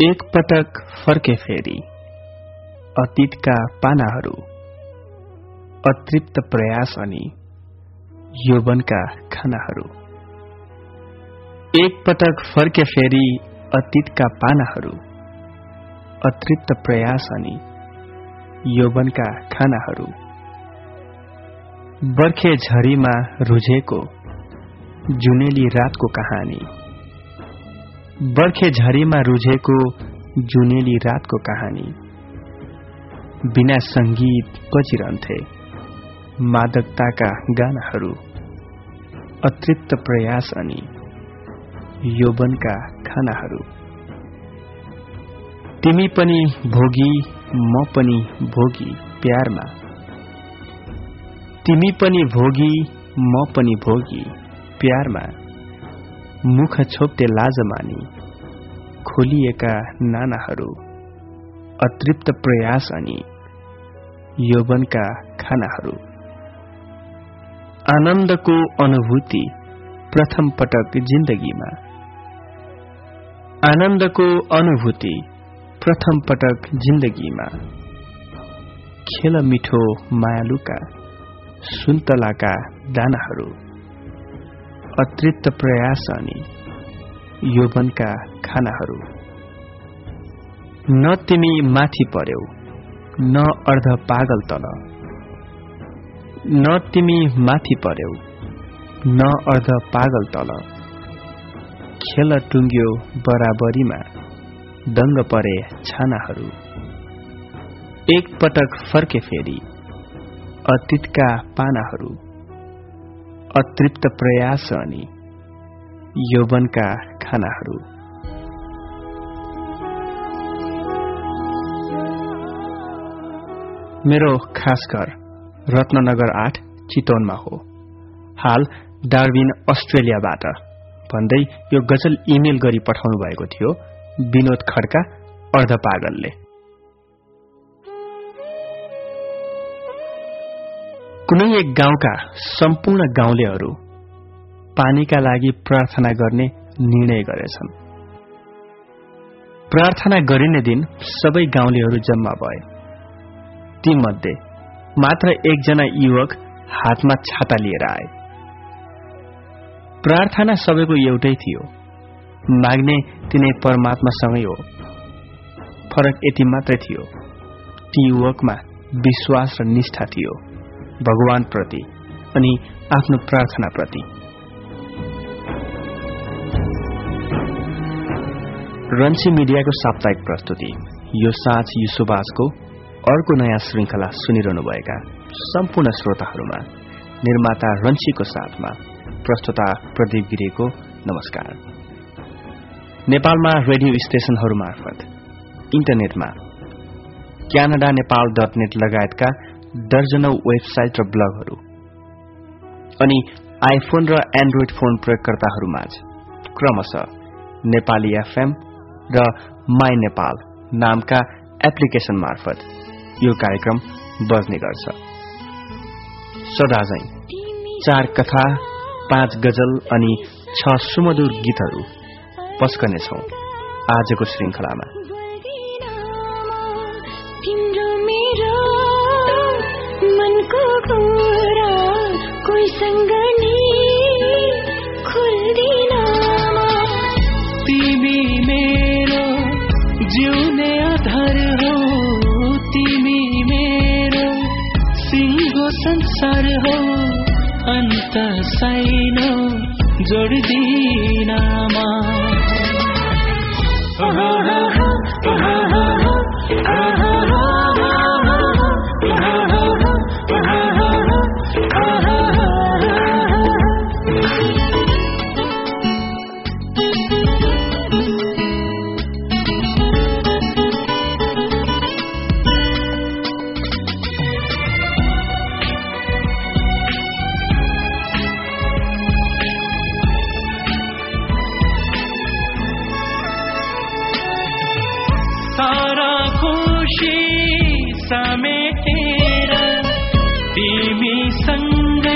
एक पटक फर्के फेरि अतीतका पानाहरू, अतृप्त प्रयास अनि यौवनका खानाहरू। एक पटक फर्के फेरि अतीतका पानाहरू, अतृप्त प्रयास अनि यौवनका खानाहरू। बर्खे झरीमा रुझेको जुनेली रातको कहानी, बर्खे झरीमा रुझेको जुनेली रातको कहानी। बिना संगीत बजिरहन्थे मादकताका गानाहरू, अतृप्त प्रयास अनि यौवनका खानाहरू। तिमी पनि भोगी म पनि भोगी प्यारमा, तिमी पनि भोगी म पनि भोगी प्यारमा। मुख छोप्ते लाज मानी खोलिएका नानाहरू, अतृप्त प्रयास अनि यौवनका खानाहरू। आनन्दको अनुभूति प्रथम पटक जिन्दगीमा, आनन्दको अनुभूति प्रथम पटक जिन्दगीमा। खेल मिठो मायालुका सुन्तलाका दानाहरू, अतृप्त प्रयास अनि यौवनका खानाहरू। न तिमी माथि पर्यौ न अर्ध पागल तल, न तिमी माथि पर्यौ न अर्ध पागल तल। खेल टुङ्ग्यो बराबरीमा दङ्ग परे छानाहरू। एक पटक फर्के फेरि अतीतका पानाहरू, अतृप्त प्रयास अनि यौवनका खानाहरू। मेरो खास घर रत्ननगर 8 चितवनमा हो। हाल डार्विन अस्ट्रेलियाबाट भन्दै यो गजल इमेल गरी पठाउनु भएको थियो विनोद खड्का अर्धपागलले। कुनै एक गाउँका सम्पूर्ण गाउँलेहरू पानीका लागि प्रार्थना गर्ने निर्णय गरेछन्। प्रार्थना गरिने दिन सबै गाउँलेहरू जम्मा भए। तीमध्ये मात्र एकजना युवक हातमा छाता लिएर आए। प्रार्थना सबैको एउटै थियो, माग्ने तिनै परमात्मासँगै हो। फरक यति मात्रै थियो, ती युवकमा विश्वास र निष्ठा थियो भगवान प्रति अनि आफ्नो प्रार्थना प्रति। रन्सी मिडियाको साप्ताहिक प्रस्तुति यो साँझ युसुबाजको अर्को नयाँ श्रृंखला सुनिरहनुभएका सम्पूर्ण श्रोताहरूमा निर्माता रन्सीको साथमा प्रस्तुता प्रदीप गिरीको नमस्कार। नेपालमा रेडियो स्टेशनहरू मार्फत इन्टरनेटमा canada-nepal.net लगायतका दर्जनौं वेबसाइट र ब्लगहरू अनि आइफोन र एन्ड्रोइड फोन प्रयोगकर्ताहरूमाझ क्रमशः नेपाली एफएम र माई नेपाल नामका एप्लिकेशन मार्फत यो कार्यक्रम बज्ने गर्छ। सदाझै 4 कथा, 5 गजल अनि 6 सुमधुर गीतहरू पस्कनेछौं आजको श्रृंखलामा। तिमी मेरो जिउने आधार हो, तिमी मेरो सिंगो संसार हो। अन्त साइनो जोड्दिनमा समेटेर तिमी सँग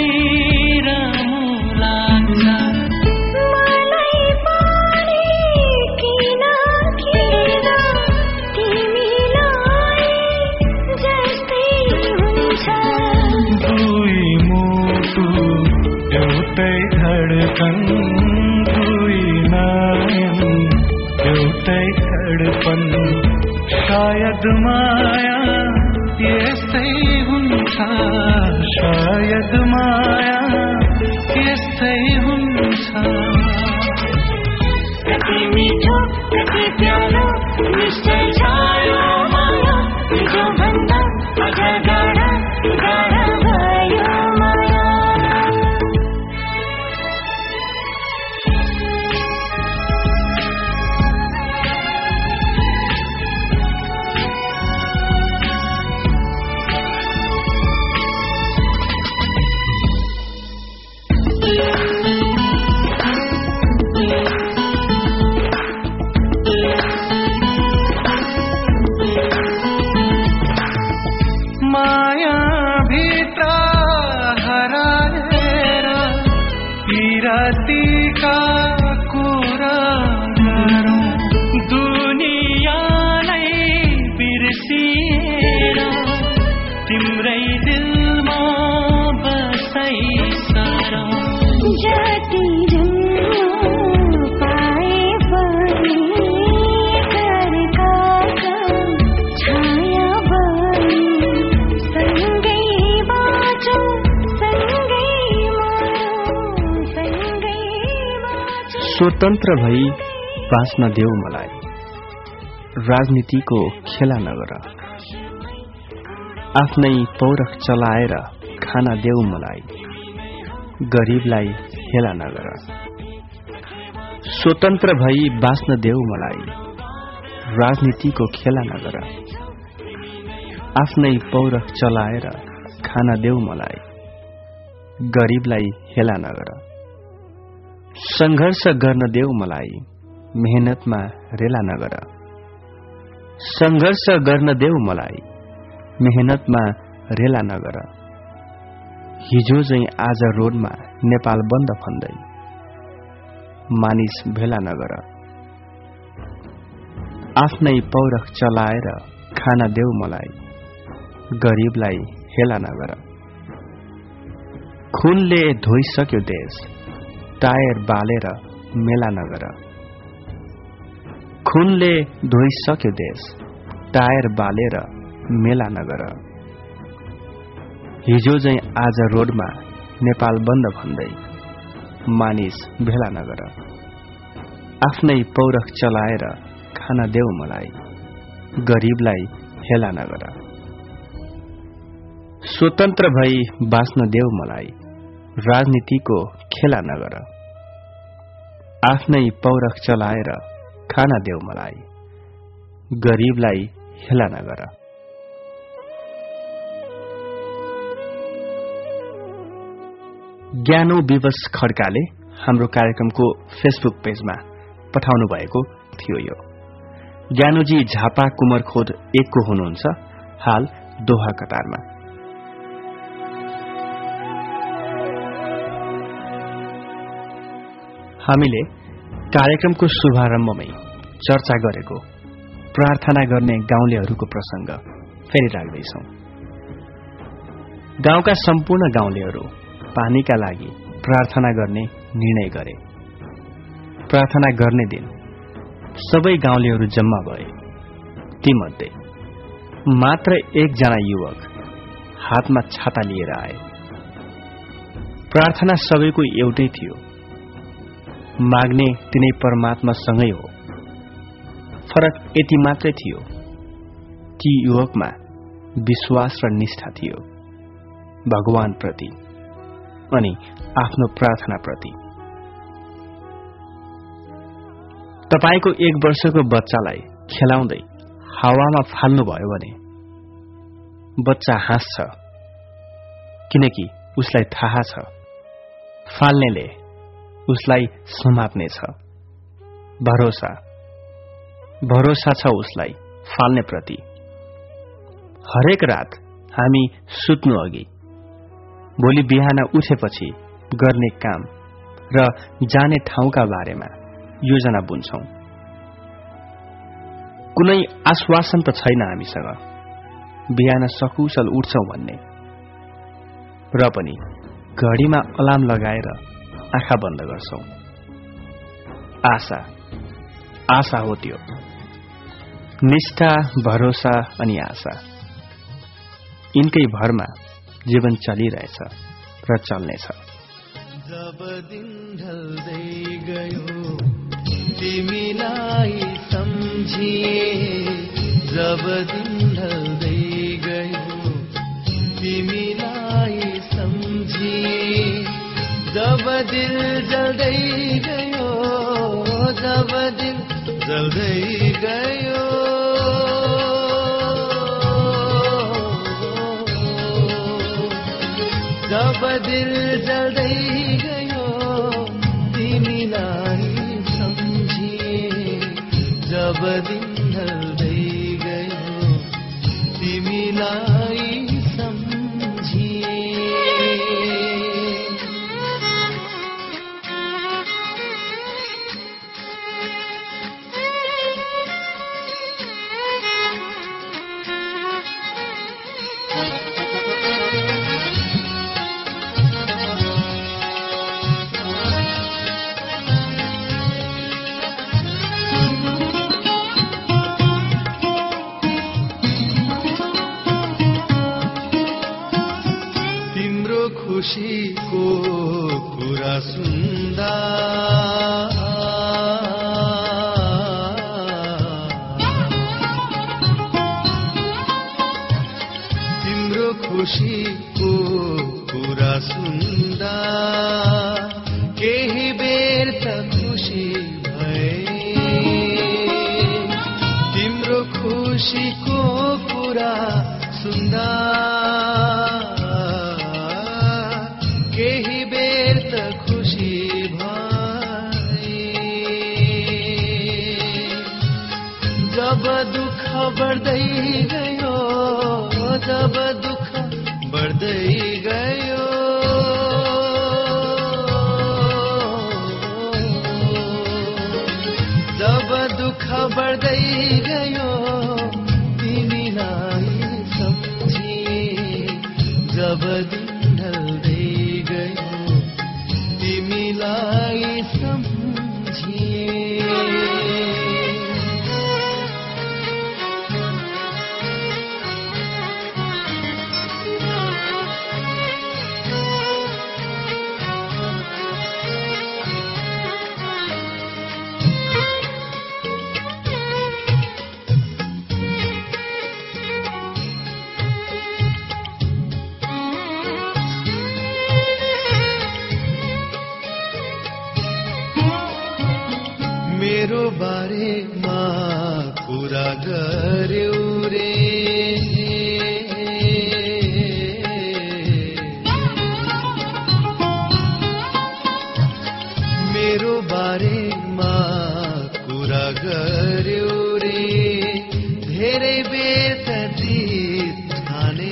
यस्तै धडपन शायद माया यस्तै हुन्छ शायद माया यस्तै हुन्छ कति मिठो कति प्यारो निश्चय छायो माया जो भन्दा अझ गाढा गाढा भयो माया स्वतन्त्र भई बाँच्न देऊ मलाई राजनीतिको खेला नगर आफ्नै पौरख चलाएर खाना देऊ मलाई गरीबलाई हेला नगर स्वतन्त्र भई बाँच्न देऊ मलाई राजनीतिको खेला नगर आफ्नै पौरख चलाएर खाना देऊ मलाई गरीबलाई हेला नगर संघर्ष गर्न देऊ मलाई मेहनतमा रेला नगर संघर्ष गर्न देऊ मलाई मेहनतमा रेला नगर हिजो चाहिँ आज रोडमा नेपाल बन्द फन्दै मानिस भेला नगर आफ्नै पौरख चलाएर खाना देऊ मलाई गरीबलाई हेला नगर खुनले धोइसक्यो देश टायर बालेर मेला नगर खुनले धोइसक्यो देश टायर बालेर मेला नगर हिजो चाहिँ आज रोडमा नेपाल बन्द भन्दै मानिस भेला नगर आफ्नै पौरख चलाएर खाना देऊ मलाई गरीबलाई हेला नगर स्वतन्त्र भई बाँच्न देऊ मलाई राजनीतिको खेला नगर आफ्नै पौरख चलाएर खाना देऊ मलाई गरीबलाई हेला नगर ज्ञानो विवश खड्काले हाम्रो कार्यक्रमको फेसबुक पेजमा पठाउनु भएको थियो यो ज्ञानोजी झापा कुमरखोद 1 को हुनुहुन्छ हाल दोहा कतारमा हामीले कार्यक्रमको शुभारम्भमै चर्चा गरेको प्रार्थना गर्ने गाउँलेहरूको प्रसंग फेरि राख्दैछौं गाउँका सम्पूर्ण गाउँलेहरू पानीका लागि प्रार्थना गर्ने निर्णय गरे प्रार्थना गर्ने दिन सबै गाउँलेहरू जम्मा भए तीमध्ये मात्र एकजना युवक हातमा छाता लिएर आए प्रार्थना सबैको एउटै थियो माग्ने तिनै परमात्मासँगै हो फरक यति मात्रै थियो ती युवकमा विश्वास र निष्ठा थियो भगवान प्रति अनि आफ्नो प्रार्थना प्रति तपाईको 1 वर्षको बच्चालाई खेलाउँदै हावामा फाल्नुभयो भने बच्चा हाँस्छ किनकि उसलाई थाहा छ फाल्नेले उसलाई समात्नेछ भरोसा छ उसलाई फाल्ने प्रति हरेक रात हामी सुत्नु अघि भोलि बिहान उठेपछि गर्ने काम र जाने ठाउँका बारेमा योजना बुन्छौं कुनै आश्वासन त छैन हामीसँग बिहान सकुशल उठ्छौं भन्ने र पनि घडीमा अलार्म लगाएर आँखा बन्द गर्छौं आशा हो त्यो निष्ठा, भरोसा अनि आशा यिनकै भरमा जीवन चलिरहेछ र चल्नेछ। जब दिन ढल्दै गयो तिमीलाई सम्झिए, जब दिन ढल्दै गयो तिमीलाई सम्झिए, जब दिल जल्दै गयो, जब दिल जल्दै गयो, जब दिल जल्दै गयो तिमीलाई सम्झिए, जब दिन ढल्दै गयो तिमीलाई सम्झिए। खुशीको कुरा सुन्दा तिम्रो खुशीको कुरा सुन्दा केही बेर त खुसी भए, तिम्रो खुशीको कुरा सुन्दा केही बेर त खुसी भए, जब दुःख बढ्दै गयो, जब दुःख बढ्दै गयो, जब दुःख बढ्दै गयो तिमीलाई सम्झिए, जब दिन ढल्दै गयो तिमीलाई सम्झिए। मेरो बारेमा कुरा गर्यौ रे, मेरो बारेमा कुरा गर्यौ रे, धेरै बेर त जित ठाने,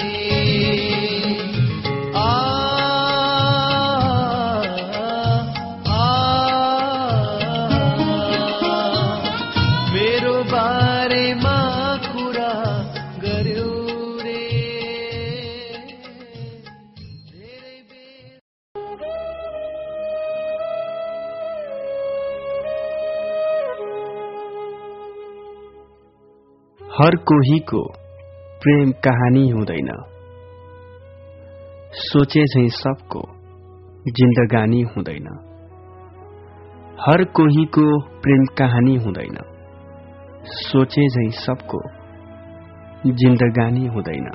हर कोहीको प्रेम कहानी हुँदैन, सोचे झैं सबको जिन्दगानी हुँदैन। हर कोहीको प्रेम कहानी हुँदैन, सोचे झैं सबको जिन्दगानी हुँदैन।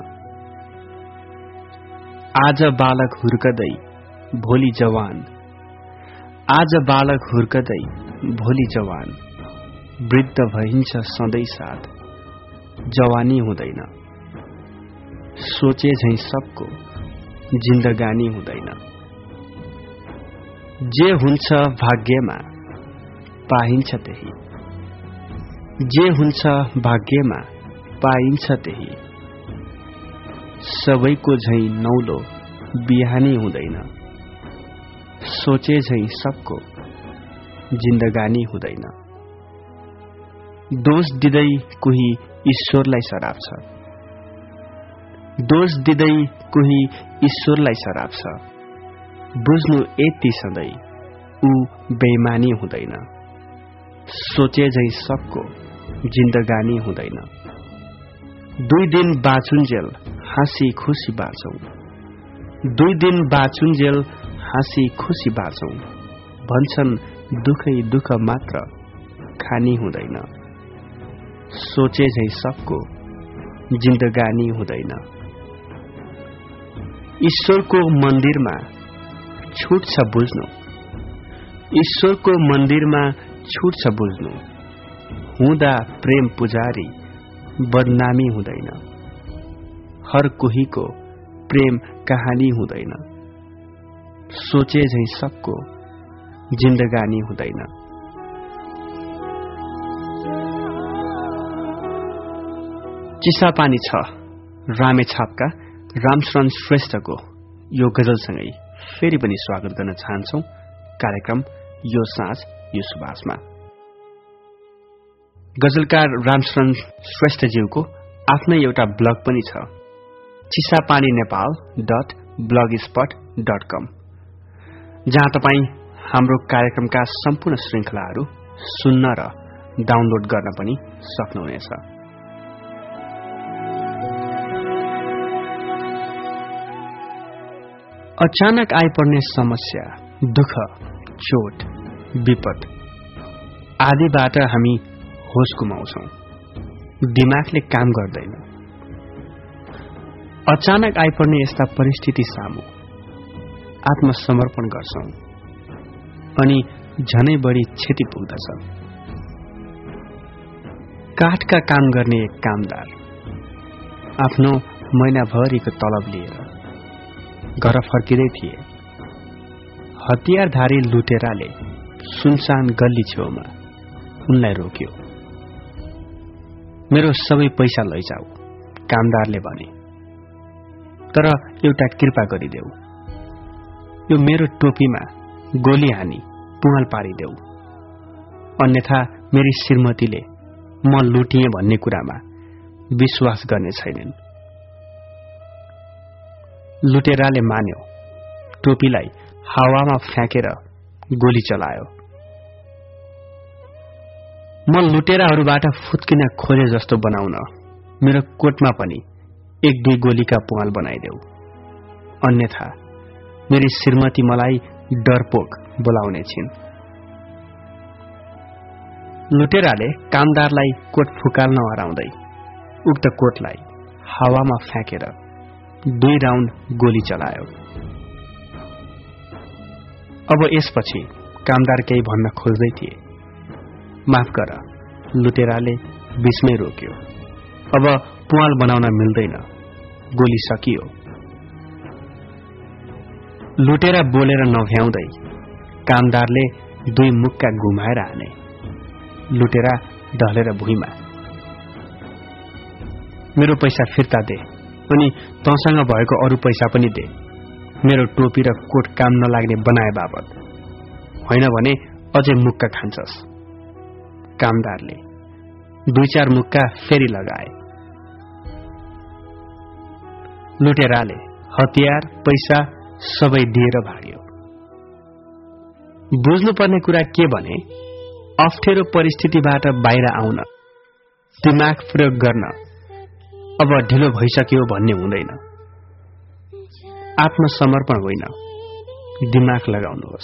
आज बालक हुर्कदै भोलि जवान, आज बालक हुर्कदै भोलि जवान, वृद्ध भइन्छ सधैँ साथ जवानी हुँदैन। सोचे झैं सबको जिन्दगानी हुँदैन। जे हुन्छ भाग्यमा पाइन्छ त्यही, जे हुन्छ भाग्यमा पाइन्छ त्यही, सबैको झैं नौलो बिहानी हुँदैन। सोचे झैं सबको जिन्दगानी हुँदैन। दोष दिँदै कोही ईश्वरलाई सराप छ, दोष दिँदै कोही ईश्वरलाई सराप छ। बुझ्नु यति सधैँ ऊ बेइमानी हुँदैन। सोचे झैं सबको जिन्दगानी हुँदैन। 2 दिन बाँचुन्जेल हाँसी खुसी बाँचौं, 2 दिन बाँचुन्जेल हाँसी खुसी बाँचौं। भन्छन् दुखै दुख मात्र खानी हुँदैन, सोचे झै सबको जिन्दगानी हुँदैन। ईश्वरको मन्दिरमा छुट छ बुझ्नु, ईश्वरको मन्दिरमा छुट छ बुझ्नु। हुँदा प्रेम पुजारी बदनामी हुँदैन, हर कोहीको प्रेम कहानी हुँदैन, सोचे झै सबको जिन्दगानी हुँदैन। चिसापानी छ रामेछापका रामशरण श्रेष्ठको यो गजलसँगै फेरि पनि स्वागत गर्न चाहन्छौं कार्यक्रम यो साँझ यो सुबासमा। गजलकार रामशरण श्रेष्ठज्यूको आफ्नै एउटा ब्लग पनि छ, chisapaninepal.blogspot.com, जहाँ तपाईँ हाम्रो कार्यक्रमका सम्पूर्ण श्रृंखलाहरू सुन्न र डाउनलोड गर्न पनि सक्नुहुनेछ। अचानक आइपर्ने समस्या, दुःख, चोट, विपद आदिबाट हामी होस गुमाउँछौं, दिमागले काम गर्दैन। अचानक आइपर्ने यस्ता परिस्थिति सामु आत्मसमर्पण गर्छौं अनि झनै बढी क्षति पुग्दछ। काठका काम गर्ने एक कामदार आफ्नो महिनाभरिको तलब लिएर घर फर्किँदै थिए। हतियारधारी लुटेराले सुनसान गल्ली छेउमा उनलाई रोक्यो। मेरो सबै पैसा लैजाऊ, कामदारले भने, तर एउटा कृपा गरिदेऊ, यो मेरो टोपीमा गोली हानी पुँगाल पारिदेऊ, अन्यथा मेरी श्रीमतीले म लुटिए भन्ने कुरामा विश्वास गर्ने छैनन्। लुटेराले मान्यो, टोपीलाई हावामा फ्याँकेर गोली चलायो। म लुटेराहरूबाट फुत्किन खोजे जस्तो बनाउन मेरो कोटमा पनि 1-2 गोलीका पुँगाल बनाइदेऊ, अन्यथा मेरी श्रीमती मलाई डरपोक बोलाउने छिन्। लुटेराले कामदारलाई कोट फुकाल्न हराउँदै उक्त कोटलाई हावामा फ्याँकेर 2 राउन्ड गोली चलायो। अब यसपछि कामदार केही भन्न खोज्दै थिए। माफ गर, लुटेराले बीचमै रोक्यो। अब पुँगाल बनाउन मिल्दैन, गोली सकियो। लुटेरा बोलेर नभ्याउँदै कामदारले 2 मुक्का घुमाएर हाने। लुटेरा ढलेर भुइँमा। मेरो पैसा फिर्ता दे, अनि तँसँग भएको अरू पैसा पनि दे, मेरो टोपी र कोट काम नलाग्ने बनाए बाबत, होइन भने अझै मुक्का खान्छस्। कामदारले 2-4 मुक्का फेरि लगाए। लुटेराले हतियार पैसा सबै दिएर भाग्यो। बुझ्नुपर्ने कुरा के भने, अप्ठ्यारो परिस्थितिबाट बाहिर आउन दिमाग प्रयोग गर्न अब ढिलो भइसक्यो भन्ने हुँदैन। आत्मसमर्पण होइन, दिमाग लगाउनुहोस्।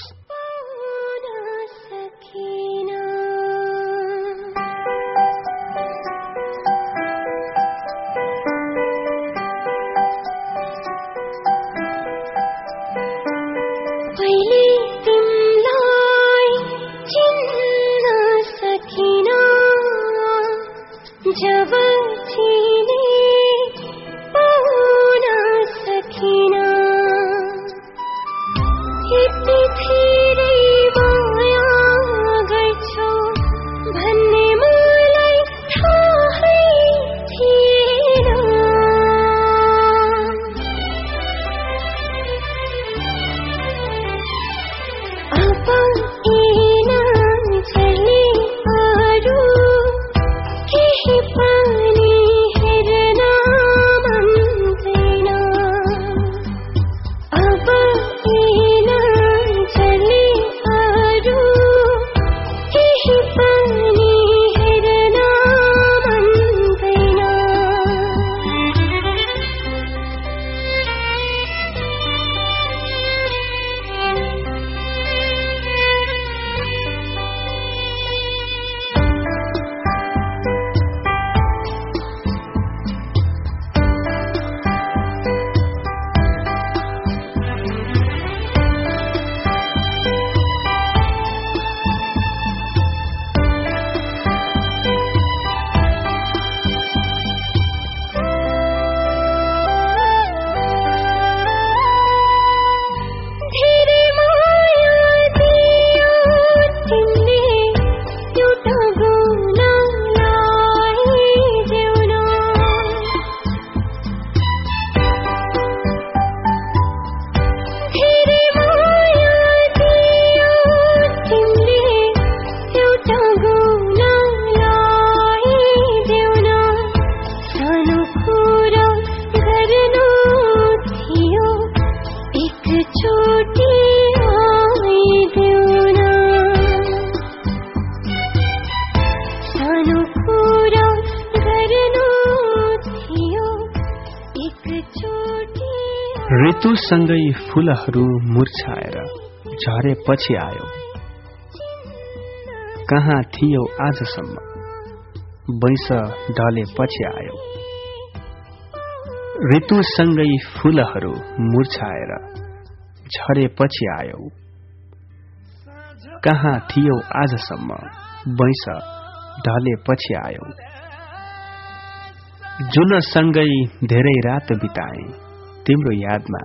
अब एकचोटि आइदेऊ न सानो कुरा गर्नु थियो एकचोटि ऋतुसँगै फूलहरू मुर्छाएर झरेपछि आयो कहाँ थियो आजसम्म वैश ढलेपछि आयो ऋतुसँगै फूलहरू मुर्छाएर झरेपछि आयो कहाँ थियो आजसम्म वैश ढलेपछि आयो जुनसँगै धेरै रात बिताए तिम्रो यादमा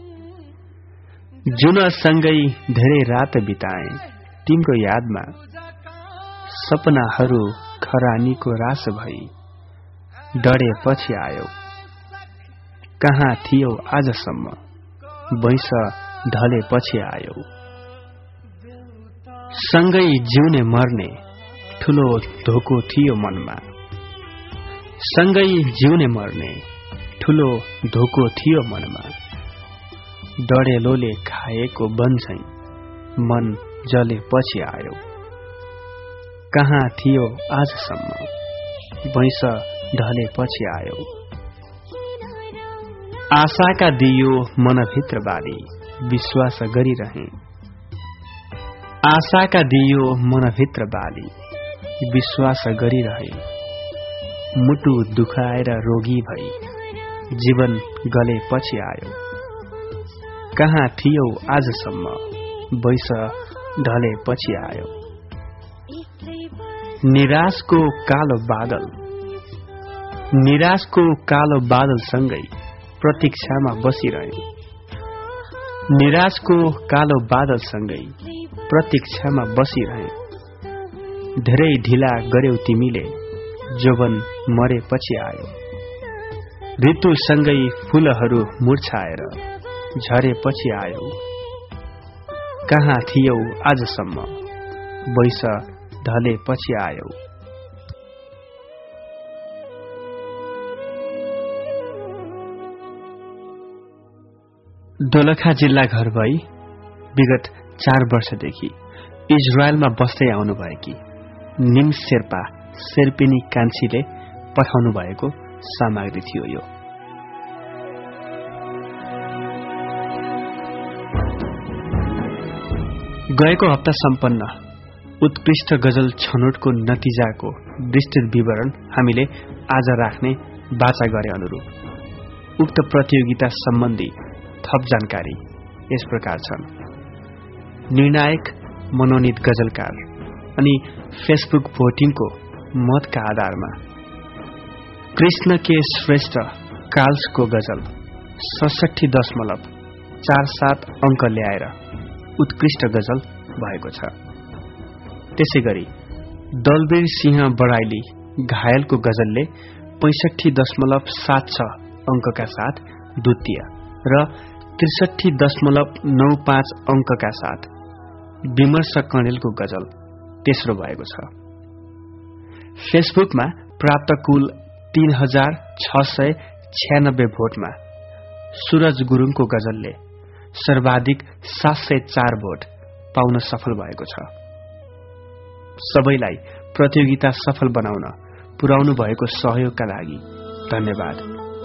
जुनसँगै धेरै रात बिताए तिम्रो यादमा सपनाहरू खरानीको रास भई डढेपछि आयो कहाँ थियो आजसम्म वैश ढलेपछि आयो सँगै जिउने मर्ने ठूलो धोको थियो मनमा सँगै जिउने मर्ने ठूलो धोको थियो मनमा डढेलोले खाएको बन्छै मन जलेपछि आयो कहाँ थियो आजसम्म वैश ढलेपछि आयो आशाका दियो मनभित्र बाली विश्वास गरिरहे आशाका दियो मनभित्र बाली विश्वास गरिरहे मुटु दुखाएर रोगी भई जीवन गलेपछि आयो कहाँ थियो आजसम्म वैश ढलेपछि आयो निराशको कालो बादलसँगै प्रतीक्षामा बसिरहे निराशको कालो बादलसँगै प्रतीक्षामा बसिरहे धेरै ढिला गर्यौ तिमीले जोवन मरेपछि आयो ऋतुसँगै फूलहरू मुर्छाएर झरेपछि आयो कहाँ थियौ आजसम्म वैश ढलेपछि आयो दोलखा जिल्ला घर भई विगत 4 वर्षदेखि इजरायलमा बस्दै आउनुभएकी निम शेर्पा शेर्पिनी कान्छीले पठाउनु भएको सामग्री थियो यो। गएको हप्ता सम्पन्न उत्कृष्ट गजल छनौटको नतिजाको विस्तृत विवरण हामीले आज राख्ने बाचा गरे अनुरूप उक्त प्रतियोगिता सम्बन्धी थप जानकारी यस प्रकार छन्। निर्णायक मनोनित गजलकार अनि फेसबुक भोटिङको मतका आधारमा कृष्ण के श्रेष्ठ काल्सको गजल 67.47 अंक ल्याएर उत्कृष्ट गजल भएको छ। त्यसैगरी दलवीर सिंह बडाइली घायलको गजलले 65.76 अंकका साथ द्वितीय र 63.95 अंकका साथ विमर्श कणेलको गजल तेस्रो भएको छ। फेसबुकमा प्राप्त कुल 3696 भोटमा सूरज गुरुङको गजलले सर्वाधिक 704 भोट पाउन सफल भएको छ। सबैलाई प्रतियोगिता सफल बनाउन पुर्याउनु भएको सहयोगका लागि धन्यवाद।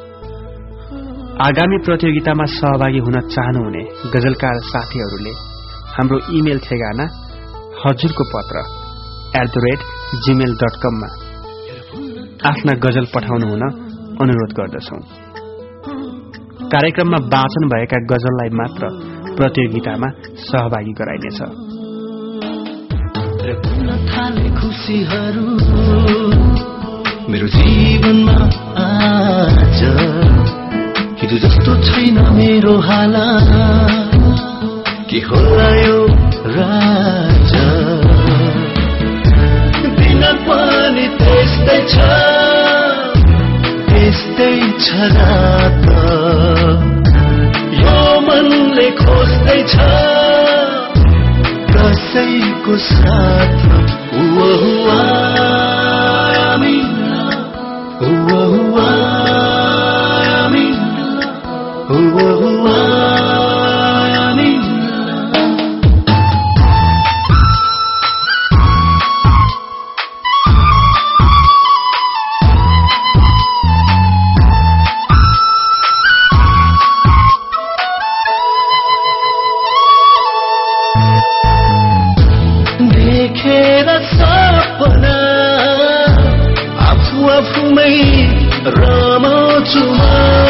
आगामी प्रतियोगितामा सहभागी हुन चाहनुहुने गजलकार साथीहरूले हाम्रो इमेल ठेगाना हजुरको पत्र @gmail.com मा आफ्ना गजल पठाउनु हुन अनुरोध गर्दछौं। कार्यक्रममा वाचन भएका गजललाई मात्र प्रतियोगितामा सहभागी गराइनेछ। खुशीहरू मेरो जीवनमा आज हिजो जस्तो छैन मेरो हालत के होला यो राजा दिन पनि त्यस्तै छ रात यो मनले खोज्दैछ कसैको साथ सुकाउँछु म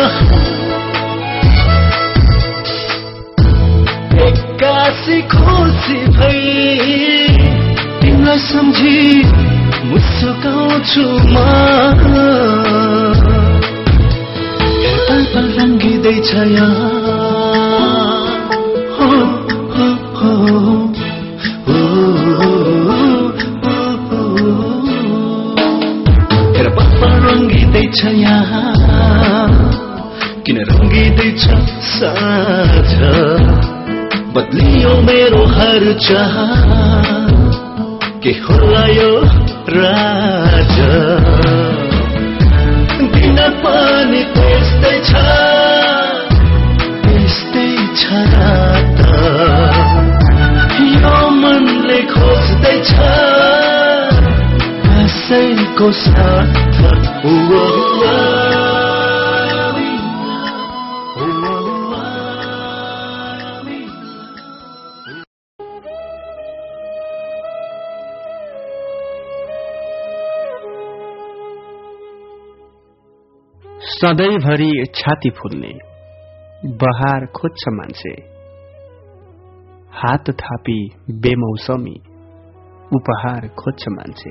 एक्कासी खुसी भई तिमीलाई सम्झी मुस्काउँछु म पल पल रङ्गिँदैछ यहाँ रङ्गिँदैछ यहाँ किन रङ्गिँदैछ साँझ बदलियो मेरो हर चाह के होला यो राज दिन पनि त्यस्तै छ रात यो मनले खोज्दैछ कसैको साथ सधैँभरि छाती फुल्ने बहार खोज्छ मान्छे हात थापी बेमौसमी उपहार खोज्छ मान्छे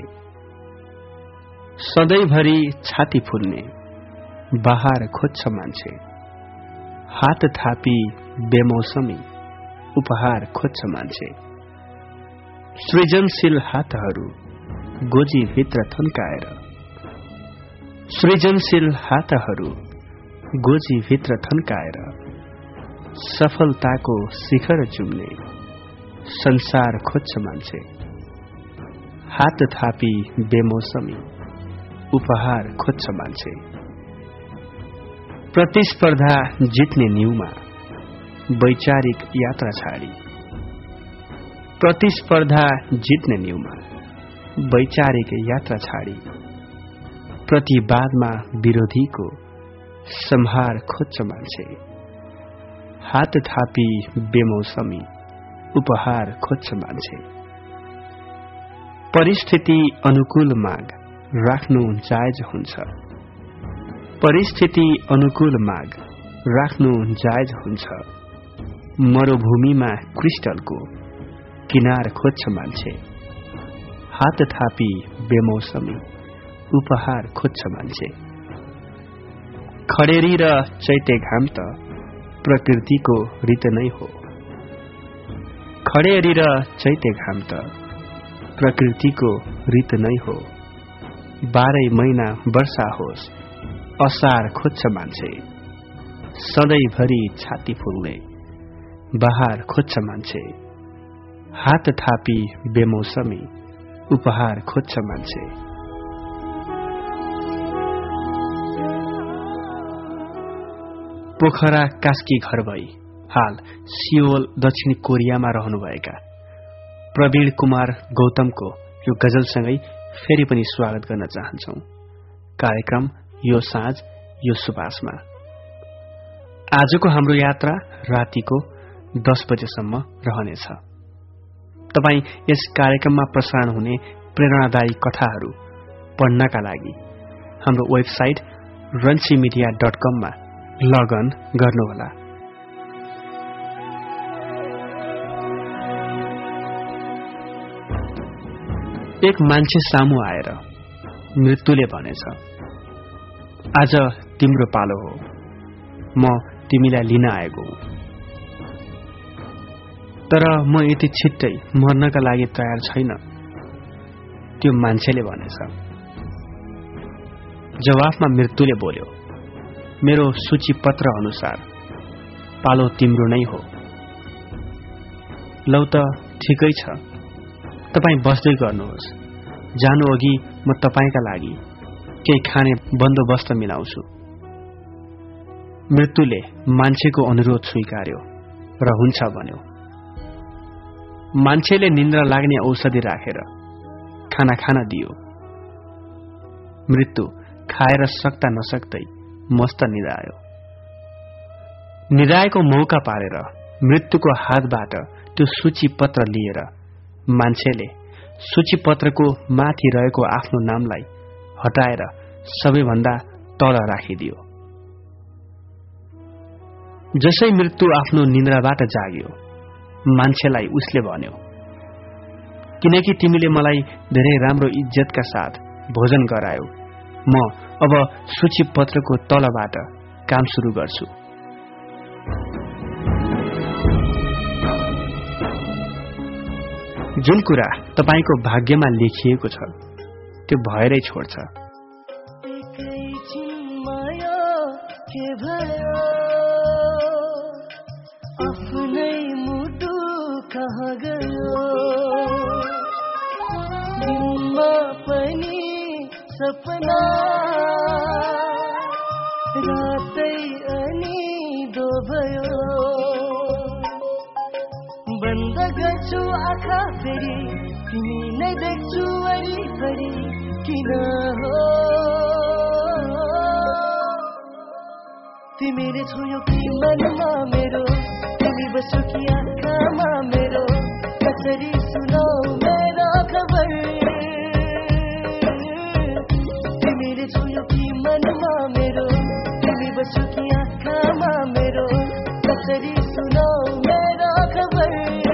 सधैँभरि छाती फुल्ने बहार खोज्छ मान्छे हात थापी बेमौसमी उपहार खोज्छ मान्छे सृजनशील हातहरू गोजीभित्र थन्काएर सृजनशील हातहरू गोजीभित्र थन्काएर सफलताको शिखर चुम्ने संसार खोज्छ मान्छे हात थापी बेमौसमी उपहार खोज्छ मान्छे प्रतिस्पर्धा जित्ने न्यूमा वैचारिक यात्रा छाडी प्रतिस्पर्धा जित्ने न्यूमा वैचारिक यात्रा छाडी प्रतिवादमा विरोधीको संहार खोज्छ मान्छे हात थापी बेमौसमी उपहार खोज्छ मान्छे परिस्थिति अनुकूल माग राख्नु जायज हुन्छ परिस्थिति अनुकूल माग राख्नु जायज हुन्छ मरुभूमिमा क्रिस्टलको किनार खोज्छ मान्छे हात थापी बेमौसमी उपहार खोज्छ मान्छे खडेरी र चैते घाम त प्रकृतिको रीत नै हो खडेरी र चैते घाम त प्रकृतिको रीत नै हो 12 महिना वर्षा होस् असार खोज्छ मान्छे सधैँभरि छाती फुल्ने बहार खोज्छ मान्छे हात थापी बेमौसमी उपहार खोज्छ मान्छे पोखरा कास्की घर भई हाल सियोल दक्षिण कोरियामा रहनुभएका प्रवीण कुमार गौतमको यो गजलसँगै फेरि पनि स्वागत गर्न चाहन्छौ कार्यक्रम यो साँझ यो सुबासमा आजको हाम्रो यात्रा रातिको 10 बजेसम्म रहनेछ तपाई यस कार्यक्रममा प्रसारण हुने प्रेरणादायी कथाहरू पढ्नका लागि हाम्रो वेबसाइट ranchimedia.com मा लगइन गर्नुहोला एक मान्छे सामु आएर मृत्युले भनेछ आज तिम्रो पालो हो म तिमीलाई लिन आएको हुँ तर म यति छिट्टै मर्नका लागि तयार छैन त्यो मान्छेले भनेछ जवाफमा मृत्युले बोल्यो मेरो सूचीपत्र अनुसार पालो तिम्रो नै हो लौ त ठिकै छ तपाई बस्दै गर्नुहोस् जानु अघि म तपाईका लागि केही खाने बन्दोबस्त मिलाउँछु मृत्युले मान्छेको अनुरोध स्वीकार्यो र हुन्छ भन्यो मान्छेले निन्द्रा लाग्ने औषधि राखेर खाना खान दियो मृत्यु खाएर सक्दा नसक्दै मस्त निदायो निदाएको मौका पारेर मृत्युको हातबाट त्यो सूचीपत्र लिएर मान्छेले सूचीपत्रको माथि रहेको आफ्नो नामलाई हटाएर सबैभन्दा तल राखिदियो जसै मृत्यु आफ्नो निन्द्राबाट जाग्यो, मान्छेलाई उसले भन्यो, किनकि तिमीले मलाई धेरै राम्रो इज्जतका साथ भोजन गरायो, म अब सूचीपत्रको तलबाट काम सुरु गर्छु। जुन कुरा तपाईको भाग्यमा लेखिएको छ त्यो भएरै छोड्छ। आफ्नै मुटु कहाँ गयो, दिनमा पनि सपना, रातै अनि दो भयो। बन्द गर्छु आँखा फेरि तिमी नै देख्छु वरिपरि, किन हो तिमीले छोयो कि मनमा मेरो, तिमी बस्यो कि आँखामा मेरो, कसरी सुनाऊ मेरो खबर। तिमीले छोयो कि मनमा मेरो, तिमी बस्यो कि आँखामा मेरो, कसरी सुनाऊ मेरो खबर।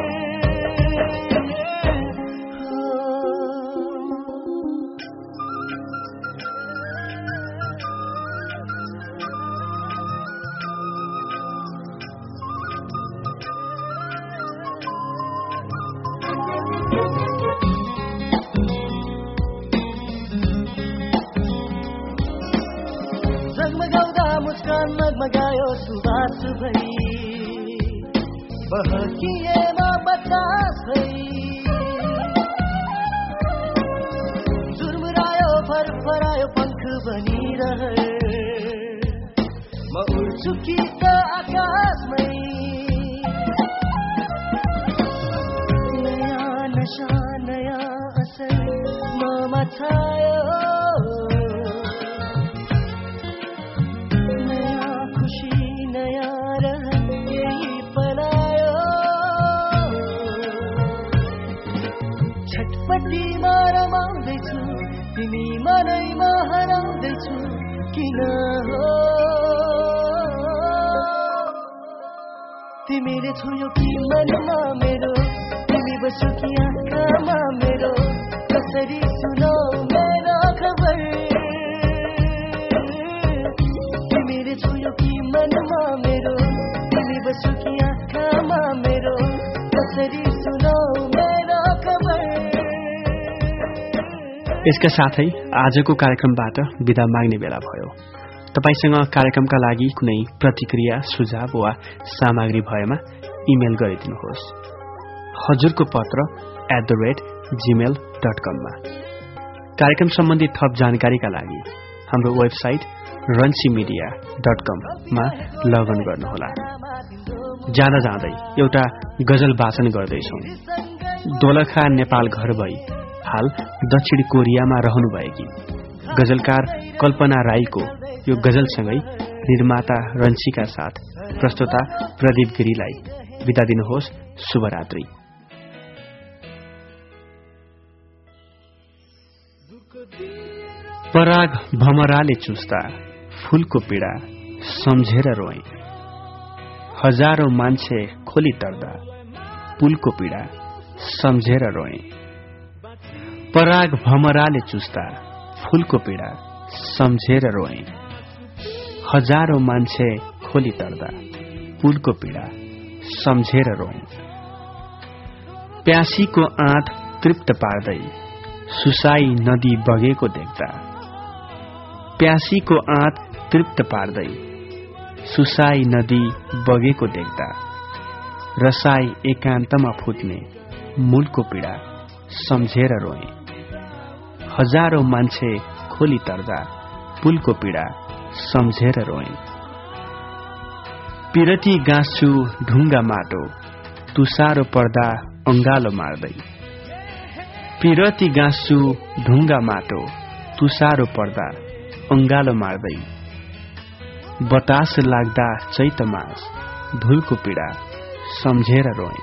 जगमगाउँदा मुस्कान मगमगायो सुबास भई, बहकिएमा बतास भई, झुरमुरायो फरफरायो पंख बनिरहे, म उड्छु कि त आकाशमै। नयाँ नशा नयाँ असर ममा छायो, छटपट्टिमा रमाउँदैछु, तिमी मनैमा हराउँदैछु, किन हो तिमीले छोयो कि मनमा मेरो, तिमी बस्यो कि आँखामा मेरो, कसरी सुनाऊ मेरो खबर। तिमीले छोयो कि मनमा मेरो, तिमी बस्यो कि आँखामा मेरो, कसरी सुनाऊ मेरो खबर। यसका साथै आजको कार्यक्रमबाट बिदा माग्ने बेला भयो। तपाईसँग कार्यक्रमका लागि कुनै प्रतिक्रिया, सुझाव वा सामग्री भएमा इमेल गरिदिनुहोस्। हजुरको पत्र @gmail.com मा। कार्यक्रम सम्बन्धी थप जानकारीका लागि हाम्रो वेबसाइट ranchimedia.com मा लगइन गर्नुहोला। जाँदा जाँदै एउटा गजल वाचन गर्दैछौं। दोलखा नेपाल घर भई हाल दक्षिण कोरियामा रहनुभएकी गजलकार कल्पना राईको यो गजलसँगै निर्माता रन्सीका साथ प्रस्तोता प्रदीप गिरीलाई बिदा दिनुहोस्। शुभरात्रि। पराग भमराले चुस्ता फूलको पीडा सम्झेर रोए, हजारौं मान्छे खोली तर्दा पुलको पीडा सम्झेर रोए। पराग भमराले चुस्ता फूलको पीडा सम्झेर रोए, हजारौं मान्छे खोली तर्दा पुलको पीडा सम्झेर रोए। प्यासीको आँट तृप्त पार्दै सुसाई नदी बगेको देख्दा, प्यासीको आँट तृप्त पार्दै सुसाई नदी बगेको देख्दा, रसाई एकान्तमा फुट्ने मूलको पीडा सम्झेर रोए। हजारौं मान्छे खोली तर्दा पुलको पीडा सम्झेर रोए। पिरती गाँस्छु ढुङ्गा माटो तुसारो पर्दा अंगालो मार्दै, पिरती गाँस्छु ढुङ्गा माटो तुसारो पर्दा अंगालो मार्दै, बतास लाग्दा चैत मास धुलको पीडा सम्झेर रोए।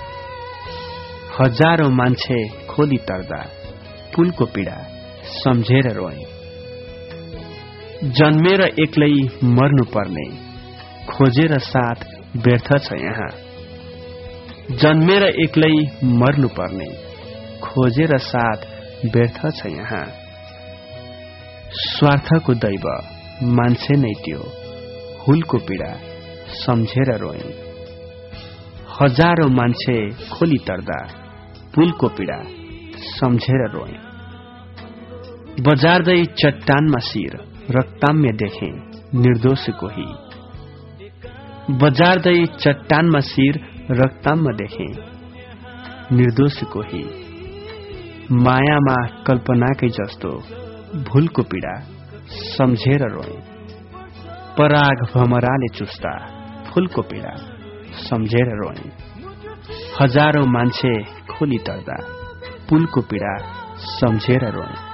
हजारौं मान्छे खोली तर्दा पुलको पीडा सम्झेर रोए। जन्मेर एक्लै मर्नु पर्ने खोजेर साथ व्यर्थ छ यहाँ। जन्मेर एक्लै मर्नु पर्ने खोजेर साथ व्यर्थ छ यहाँ। स्वार्थको दैव मान्छे नै त्यो हुलको पीडा सम्झेर रोए। हजारौं मान्छे खोली तर्दा पुलको पीडा सम्झेर रोए। बजार्दै चट्टानमा शिर रक्ताम्य देखे निर्दोष कोही। बजार्दै चट्टानमा शिर रक्ताम्य देखे निर्दोष कोही। मायामा कल्पनाकै जस्तो भूलको पीडा सम्झेर रोए। पराग भमराले चुस्ता फूलको पीडा सम्झेर रोए। हजारौं मान्छे खोली तर्दा पुलको पीडा सम्झेर रोए।